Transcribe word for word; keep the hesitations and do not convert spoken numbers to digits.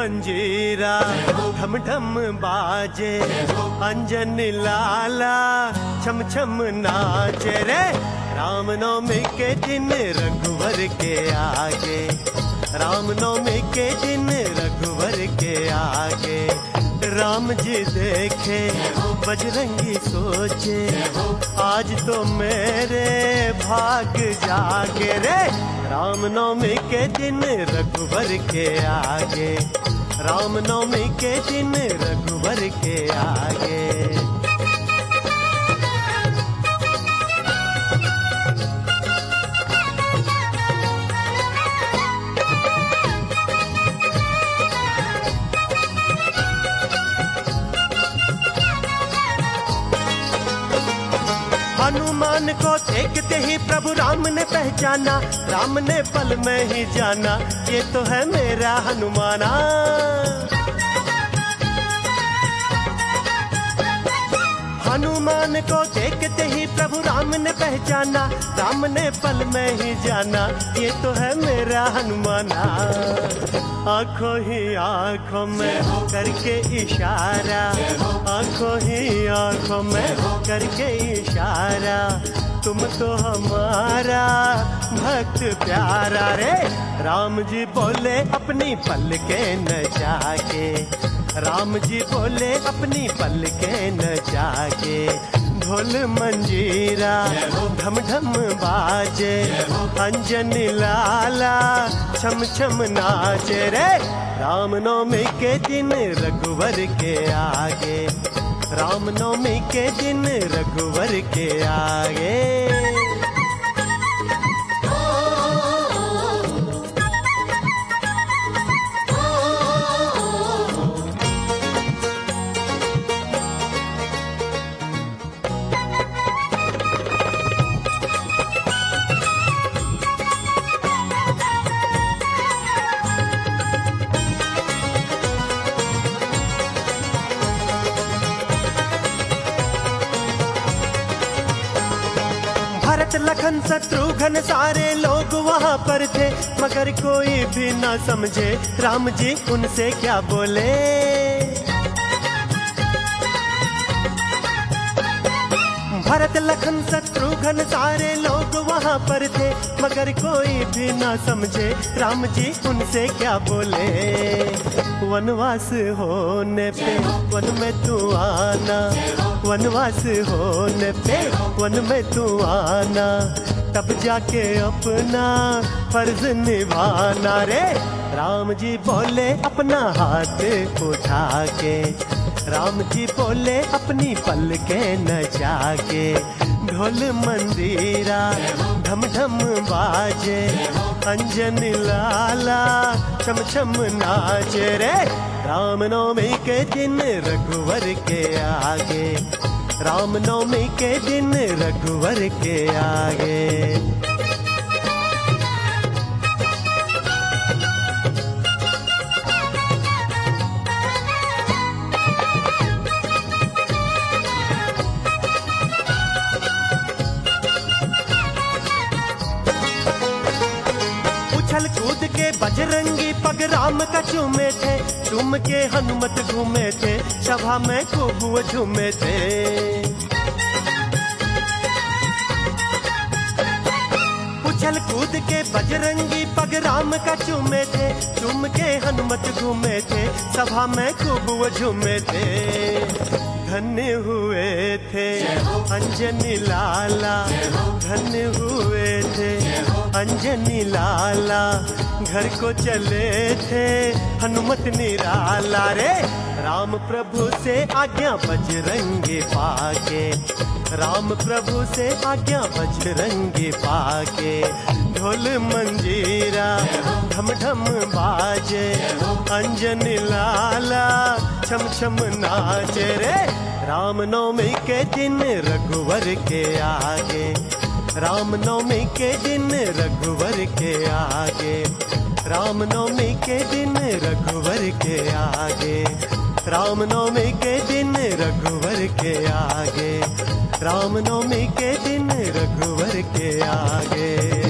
मंजीरा ढम ढम बाजे, अंजन लाला छम छम नाचे रे। रामनवमी के दिन रघुवर के आगे, रामनवमी के दिन रघुवर के आगे। राम जी देखे बजरंगी सोचे, आज तो मेरे भाग जागे रे। रामनवमी के दिन रघुवर के आगे, रामनवमी के दिन रघुवर के आगे। हनुमान को देखते ही प्रभु राम ने पहचाना, राम ने पल में ही जाना, ये तो है मेरा हनुमाना। हनुमान को देखते ही प्रभु राम ने पहचाना, राम ने पल में ही जाना, ये तो है मेरा हनुमाना। आंखों ही आंखों में करके इशारा, आंखों ही आंखों में करके इशारा, तुम तो हमारा भक्त प्यारा रे। राम जी बोले अपनी पलके न जाके, राम जी बोले अपनी पलके न जाके। ढोल मंजीरा ढम ढम बाजे, अंजन लाला छम छम नाचे रे। रामनवमी के दिन रघुवर के आगे, रामनवमी के दिन रघुवर के आगे। भरत लखन शत्रुघ्न सारे लोग वहाँ पर थे, मगर कोई भी ना समझे राम जी उनसे क्या बोले। भरत लखन शत्रुघ्न सारे लोग वहाँ पर थे, मगर कोई भी ना समझे राम जी उनसे क्या बोले। वनवास होने पे वन में तू आना, वनवास होने पे वन में तू आना, तब जाके अपना फर्ज निभाना रे। राम जी बोले अपना हाथ उठा के, राम जी बोले अपनी पलके न जाके। ढोल मंजीरा ढम ढम बाजे, अंजन लाला छम छम नाचे रे। रामनवमी के दिन रघुवर के आगे, रामनवमी के दिन रघुवर के आगे। उछल कूद के बजरंगी पग राम का चूमे थे, चूम के हनुमत घूमे थे, सभा में खूब झूमे थे। उछल कूद के बजरंगी पग राम का चूमे थे, चूम के हनुमत घूमे थे, सभा में खूब झूमे थे। धन्य हुए थे अंजनी लाला, धन्य हुए थे अंजनी लाला, घर को चले थे हनुमत निराला रे। राम प्रभु से आज्ञा बजरंगी पाके, राम प्रभु से आज्ञा बजरंगी पाके। ढोल मंजीरा ढम ढम बाजे, अंजन लाला छम छम नाचे रे। रामनवमी के दिन रघुवर के आगे, रामनवमी के दिन रघुवर के आगे, रामनवमी के दिन रघुवर के आगे, रामनवमी के दिन रघुवर के आगे, रामनवमी के दिन रघुवर के आगे।